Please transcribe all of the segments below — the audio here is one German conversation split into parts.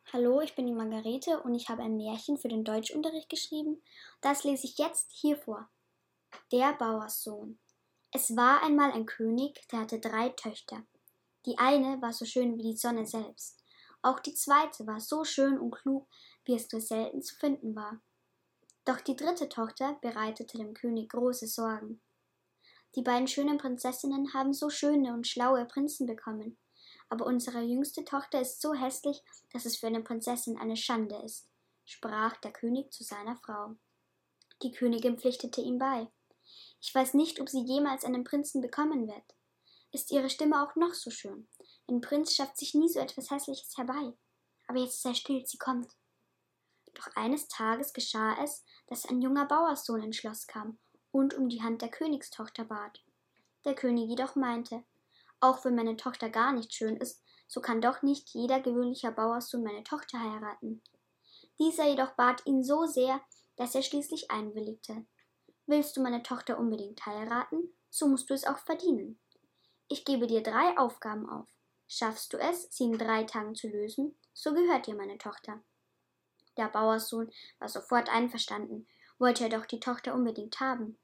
Hallo, ich bin die Margarete und ich habe ein Märchen für den Deutschunterricht geschrieben. Das lese ich jetzt hier vor. Der Bauerssohn. Es war einmal ein König, der hatte 3 Töchter. Die eine war so schön wie die Sonne selbst. Auch die zweite war so schön und klug, wie es nur selten zu finden war. Doch die dritte Tochter bereitete dem König große Sorgen. Die beiden schönen Prinzessinnen haben so schöne und schlaue Prinzen bekommen. Aber unsere jüngste Tochter ist so hässlich, dass es für eine Prinzessin eine Schande ist, sprach der König zu seiner Frau. Die Königin pflichtete ihm bei. Ich weiß nicht, ob sie jemals einen Prinzen bekommen wird. Ist ihre Stimme auch noch so schön? Ein Prinz schafft sich nie so etwas Hässliches herbei. Aber jetzt sei still, sie kommt. Doch eines Tages geschah es, dass ein junger Bauerssohn ins Schloss kam und um die Hand der Königstochter bat. Der König jedoch meinte, auch wenn meine Tochter gar nicht schön ist, so kann doch nicht jeder gewöhnliche Bauerssohn meine Tochter heiraten. Dieser jedoch bat ihn so sehr, dass er schließlich einwilligte. Willst du meine Tochter unbedingt heiraten, so musst du es auch verdienen. Ich gebe dir 3 Aufgaben auf. Schaffst du es, sie in 3 Tagen zu lösen, so gehört dir meine Tochter. Der Bauerssohn war sofort einverstanden, wollte er doch die Tochter unbedingt haben.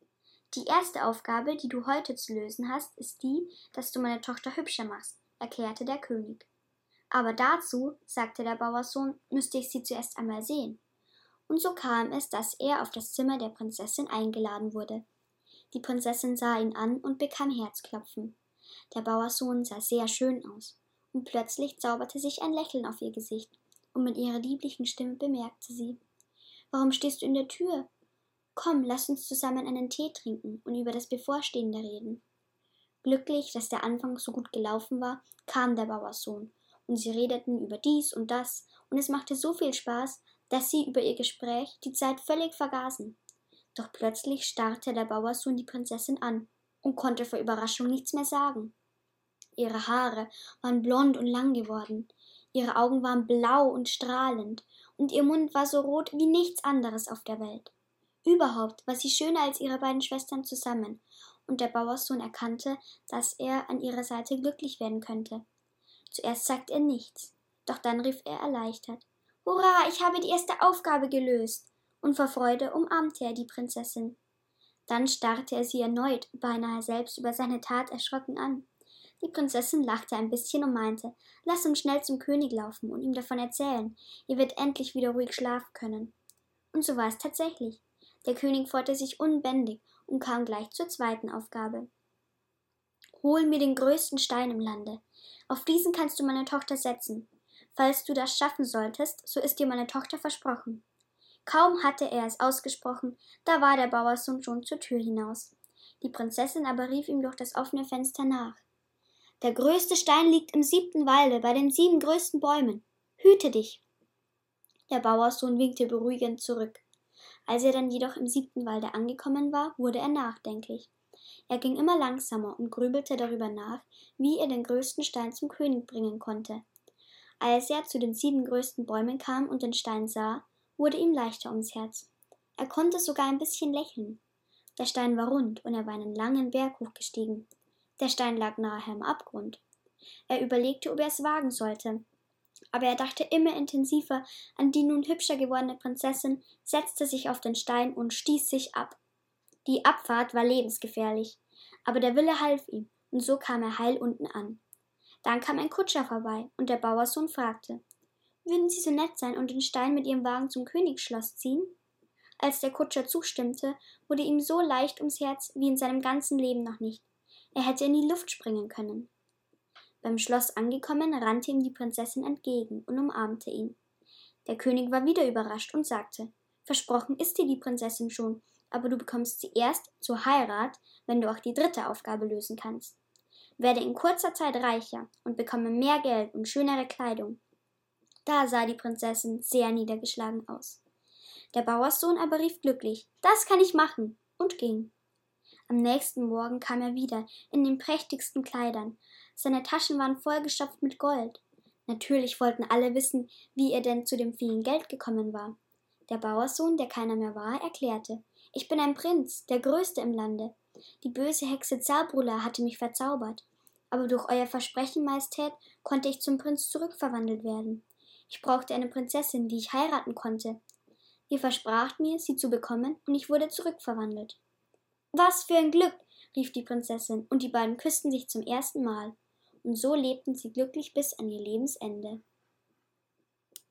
Die erste Aufgabe, die du heute zu lösen hast, ist die, dass du meine Tochter hübscher machst, erklärte der König. Aber dazu, sagte der Bauerssohn, müsste ich sie zuerst einmal sehen. Und so kam es, dass er auf das Zimmer der Prinzessin eingeladen wurde. Die Prinzessin sah ihn an und bekam Herzklopfen. Der Bauerssohn sah sehr schön aus, und plötzlich zauberte sich ein Lächeln auf ihr Gesicht, und mit ihrer lieblichen Stimme bemerkte sie: Warum stehst du in der Tür? Komm, lass uns zusammen einen Tee trinken und über das Bevorstehende reden. Glücklich, dass der Anfang so gut gelaufen war, kam der Bauerssohn, und sie redeten über dies und das, und es machte so viel Spaß, dass sie über ihr Gespräch die Zeit völlig vergaßen. Doch plötzlich starrte der Bauerssohn die Prinzessin an und konnte vor Überraschung nichts mehr sagen. Ihre Haare waren blond und lang geworden, ihre Augen waren blau und strahlend, und ihr Mund war so rot wie nichts anderes auf der Welt. Überhaupt war sie schöner als ihre beiden Schwestern zusammen, und der Bauerssohn erkannte, dass er an ihrer Seite glücklich werden könnte. Zuerst sagte er nichts, doch dann rief er erleichtert: Hurra, ich habe die erste Aufgabe gelöst! Und vor Freude umarmte er die Prinzessin. Dann starrte er sie erneut, beinahe selbst über seine Tat erschrocken an. Die Prinzessin lachte ein bisschen und meinte, lass uns schnell zum König laufen und ihm davon erzählen. Er wird endlich wieder ruhig schlafen können. Und so war es tatsächlich. Der König freute sich unbändig und kam gleich zur zweiten Aufgabe. Hol mir den größten Stein im Lande. Auf diesen kannst du meine Tochter setzen. Falls du das schaffen solltest, so ist dir meine Tochter versprochen. Kaum hatte er es ausgesprochen, da war der Bauerssohn schon zur Tür hinaus. Die Prinzessin aber rief ihm durch das offene Fenster nach. Der größte Stein liegt im 7. Walde bei den 7 größten Bäumen. Hüte dich! Der Bauerssohn winkte beruhigend zurück. Als er dann jedoch im 7. Walde angekommen war, wurde er nachdenklich. Er ging immer langsamer und grübelte darüber nach, wie er den größten Stein zum König bringen konnte. Als er zu den 7 größten Bäumen kam und den Stein sah, wurde ihm leichter ums Herz. Er konnte sogar ein bisschen lächeln. Der Stein war rund und er war einen langen Berg hochgestiegen. Der Stein lag nahe am Abgrund. Er überlegte, ob er es wagen sollte. Aber er dachte immer intensiver an die nun hübscher gewordene Prinzessin, setzte sich auf den Stein und stieß sich ab. Die Abfahrt war lebensgefährlich, aber der Wille half ihm, und so kam er heil unten an. Dann kam ein Kutscher vorbei, und der Bauerssohn fragte, würden Sie so nett sein und den Stein mit Ihrem Wagen zum Königsschloss ziehen? Als der Kutscher zustimmte, wurde ihm so leicht ums Herz wie in seinem ganzen Leben noch nicht. Er hätte in die Luft springen können. Beim Schloss angekommen, rannte ihm die Prinzessin entgegen und umarmte ihn. Der König war wieder überrascht und sagte, versprochen ist dir die Prinzessin schon, aber du bekommst sie erst zur Heirat, wenn du auch die dritte Aufgabe lösen kannst. Werde in kurzer Zeit reicher und bekomme mehr Geld und schönere Kleidung. Da sah die Prinzessin sehr niedergeschlagen aus. Der Bauerssohn aber rief glücklich, das kann ich machen, und ging. Am nächsten Morgen kam er wieder, in den prächtigsten Kleidern. Seine Taschen waren vollgestopft mit Gold. Natürlich wollten alle wissen, wie er denn zu dem vielen Geld gekommen war. Der Bauerssohn, der keiner mehr war, erklärte, ich bin ein Prinz, der größte im Lande. Die böse Hexe Zabrula hatte mich verzaubert. Aber durch euer Versprechen, Majestät, konnte ich zum Prinz zurückverwandelt werden. Ich brauchte eine Prinzessin, die ich heiraten konnte. Ihr verspracht mir, sie zu bekommen, und ich wurde zurückverwandelt. Was für ein Glück, rief die Prinzessin, und die beiden küssten sich zum ersten Mal. Und so lebten sie glücklich bis an ihr Lebensende.